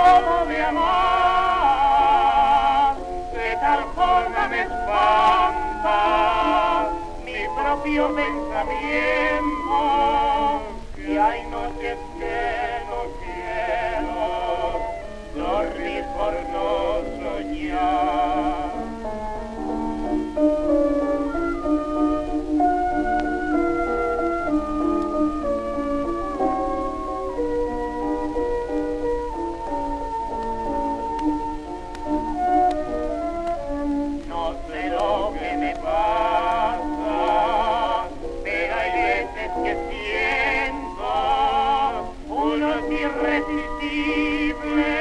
modo de amar, de tal forma me espanta mi propio pensamiento, que hay noches que no quiero dormir por no soñar. No sé lo que me pasa, pero hay veces que siento unos irresistibles